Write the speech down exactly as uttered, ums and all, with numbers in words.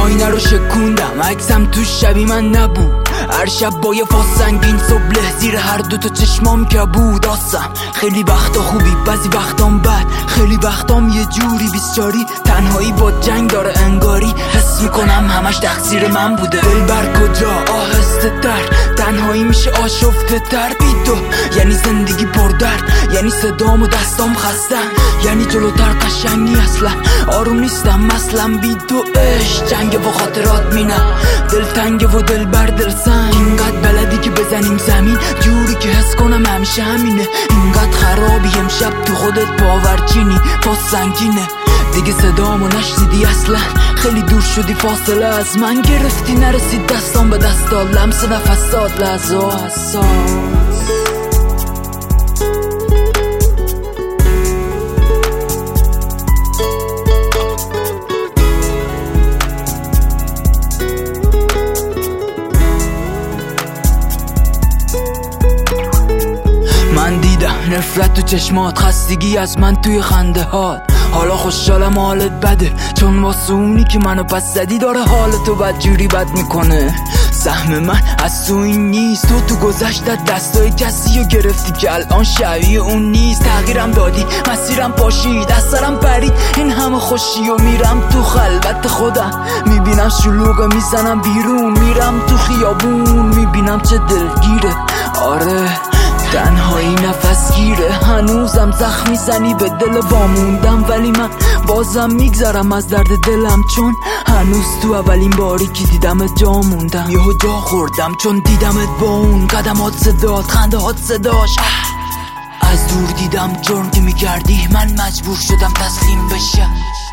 آینه رو شکوندم، عکسم تو شبی من نبود. هر شب با یه فاس سنگین صبح زیر هر دوتا چشمام کبود. آسم خیلی وقتا خوبی، بعضی وقتام بد، خیلی وقتام یه جوری بیسچاری. تنهایی با جنگ داره انگاری، حس میکنم همش تقصیر من بوده. دل بر کجا آهسته تر، تنهایی میشه آشفته تر. بی تو یعنی زندگی پردرد، یعنی صدام و دستام خستن، یعنی جلوتر قشنگی اصلا آروم نیستم مثلا. بی تو عشق جنگ و خاطرات مینم، دل تنگ و دل بر دل سنگ. اینقدر بلدی که بزنیم زمین جوری که حس کنم همیشه همینه. اینقدر خرابی امشب تو خودت باورچینی، پاس سنگینه دیگه صدامو نشنیدی اصلا. خیلی دور شدی فاصله از من، گرفتی نرسید دستام به دستا، لمس نفسات لحظه و حساس. من دیدم نفرت تو چشمات، خستگی از من توی خنده هات. حالا خوشحالم حالت بده، چون واسه اونی که منو پس زدی داره حالتو بدجوری بد میکنه. سهم من از تو این نیست، تو تو گذشتت دستای کسی رو گرفتی که الان شبیه اون نیست. تغییرم دادی مسیرم پاشید، از سرم پرید این همه خوشی و میرم تو خلوت خودم. میبینم شلوغه میزنم بیرون، میرم تو خیابون میبینم چه دلگیره. آره تنهایی نفس گیره، هنوزم زخم میزنی به دل واموندم، ولی من بازم میگذرم از درد دلم، چون هنوز تو اولین باری که دیدمت جا موندم. یهو جا خوردم چون دیدمت با اون قدمات صدات، خنده هات صداش. از دور دیدم جرم که میکردی، من مجبور شدم تسلیم بشم.